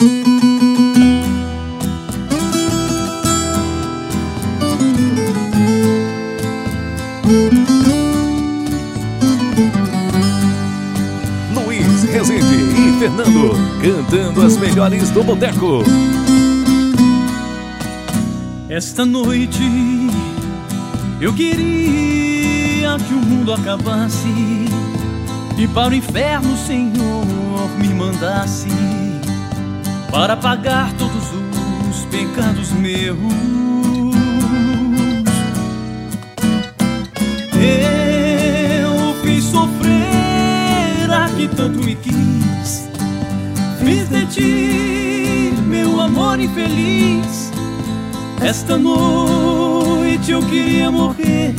Luiz Rezende e Fernando cantando as melhores do boteco. Esta noite eu queria que o mundo acabasse e para o inferno o Senhor me mandasse para pagar todos os pecados meus. Eu fiz sofrer a que tanto me quis, fiz de ti meu amor infeliz. Esta noite eu queria morrer.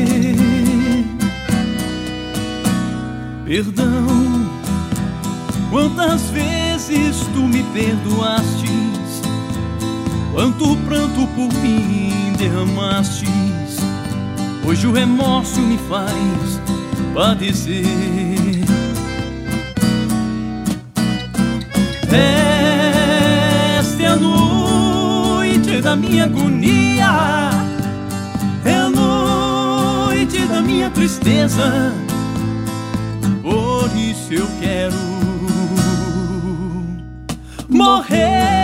Perdão, quantas vezes tu me perdoastes, quanto pranto por mim derramastes. Hoje o remorso me faz padecer. Esta é a noite da minha agonia, é a noite da minha tristeza. Por isso eu quero morrer.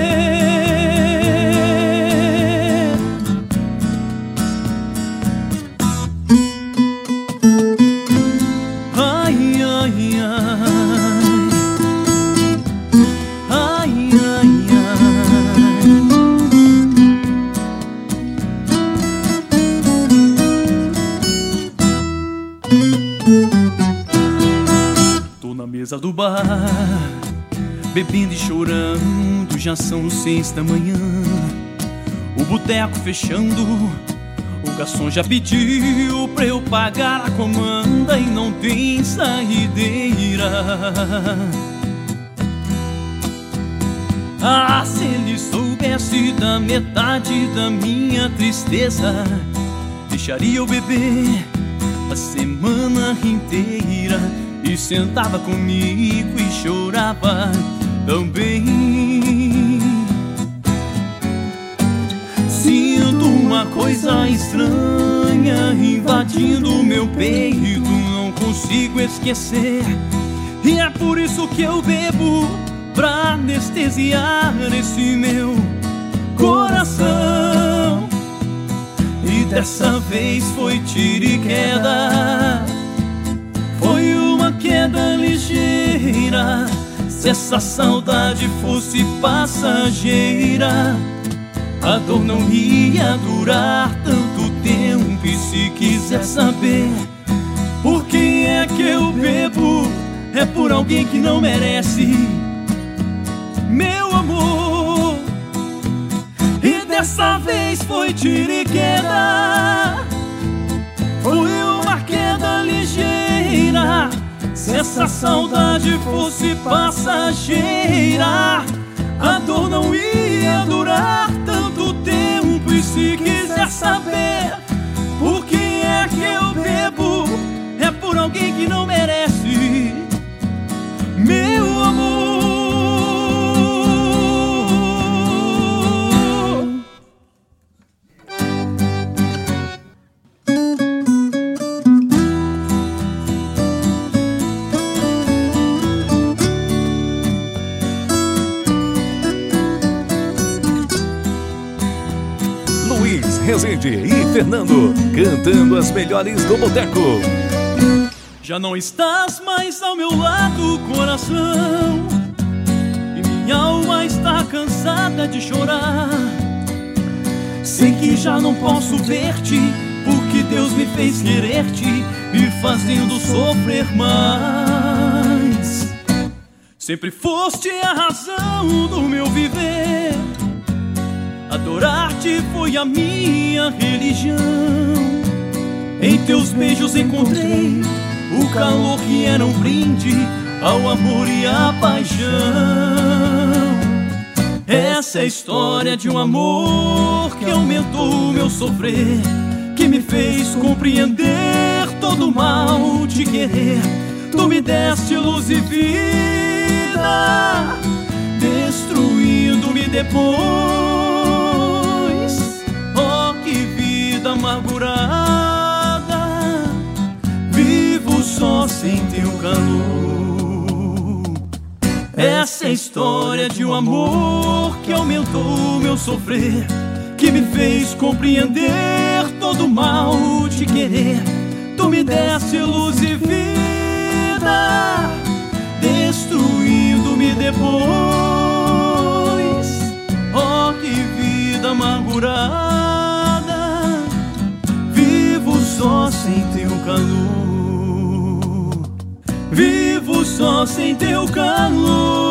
Ai, ai, ai, ai, ai, ai. Tô na mesa do bar, bebendo e chorando, já são 6 da manhã. O boteco fechando, o garçom já pediu pra eu pagar a comanda e não tem saideira. Ah, se ele soubesse da metade da minha tristeza, deixaria eu beber a semana inteira e sentava comigo e chorava também. Sinto uma coisa estranha invadindo o meu peito, não consigo esquecer, e é por isso que eu bebo, pra anestesiar esse meu coração. E dessa vez foi tiro e queda, foi uma queda ligeira. Se essa saudade fosse passageira, a dor não ia durar tanto tempo. E se quiser saber por que é que eu bebo, é por alguém que não merece meu amor. E dessa vez foi tiro e queda, foi uma queda ligeira. Se essa saudade fosse passageira, a dor não ia durar tanto tempo. E se quiser saber por que é que eu bebo, é por alguém que não merece meu amor. Luiz Rezende e Fernando cantando as melhores do boteco. Já não estás mais ao meu lado, coração, e minha alma está cansada de chorar. Sei que já não posso ver-te, porque Deus me fez querer-te, me fazendo sofrer mais. Sempre foste a razão do meu viver, adorar-te foi a minha religião. Em teus beijos encontrei o calor que era um brinde ao amor e à paixão. Essa é a história de um amor que aumentou o meu sofrer, que me fez compreender todo o mal de querer. Tu me deste luz e vida, depois. Oh, que vida amargurada, vivo só sem teu calor. Essa é a história de um amor que aumentou o meu sofrer, que me fez compreender todo o mal de querer. Tu me deste luz e vida, destruindo-me depois. Oh, que vida amargurada, vivo só sem teu calor. Vivo só sem teu calor.